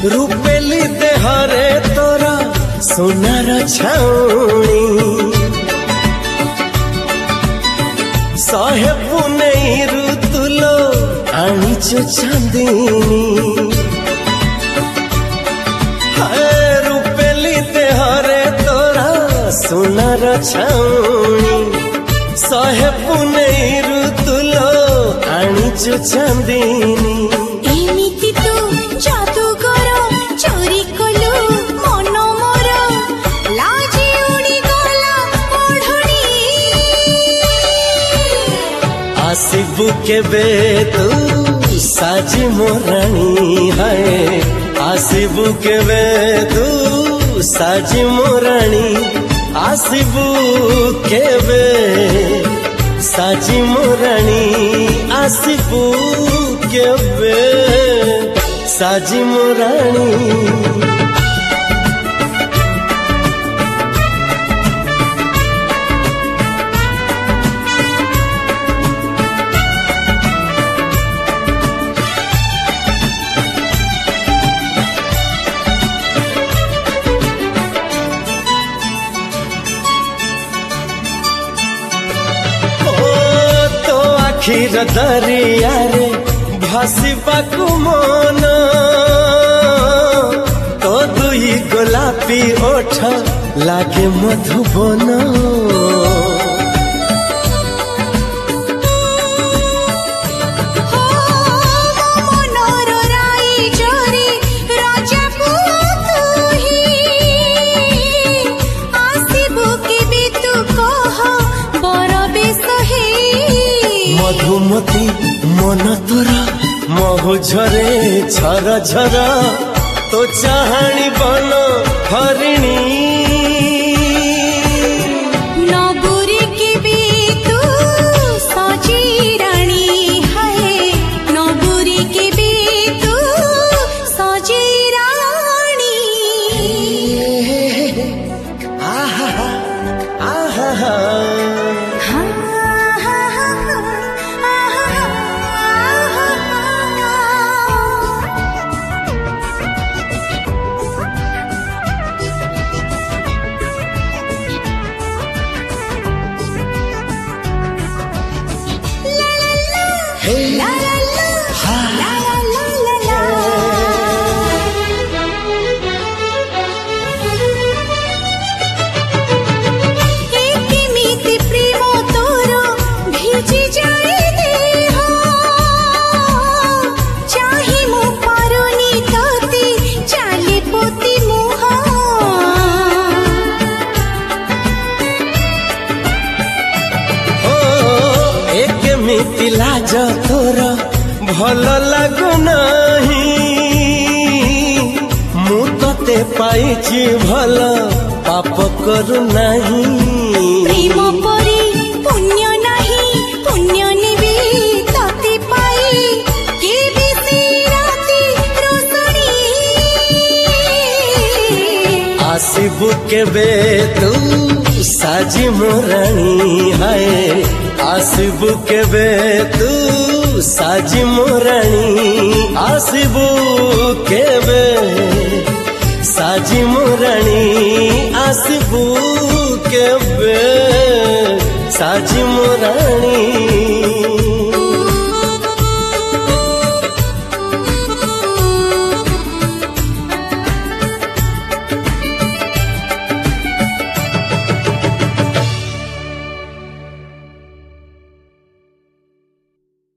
रूपेली देहरे तोरा सोनार छाउणी सहे पुनेई ऋतुलो आनीच चांदनी रूपेली देहरे तोरा सोनार छाउणी सहे पुनेई ऋतुलो आनीच चांदनी आसिबू केबे तू साजी मोरानी है आसिबू केबे तू साजी मोरानी आसिबू केबे साजी मोरानी आसिबू केबे साजी मोरानी क्षीर दरिया रे भासिबाकु मन तो दुई गोलापी ओठ लागे मधुबन मधुमती मन तोरा महु झरे झर झर तो चाहाणी बन हरिणी नबुरी की भी तू सजी रानी है नबुरी की भी तू सजी रानी आहा आहा La la la, la la la la एक मिति प्रेम तोर भिजी जाए देह चाहे मो पारुनी तोती चाले पोती मुह एक मिति लाज तोर भल लागु नहीं मु तते पाइछि भल पाप करू नहीं प्रेम परी पुण्य नहीं पुण्य निबी तते पाई के बिसी राती रोसणी आसिबू केबे तू साजी मोरानी है आसिबू केबे तू साजी मोरानी आसिबू केबे साजी मोरानी आसिबू केबे साजी मोरानी।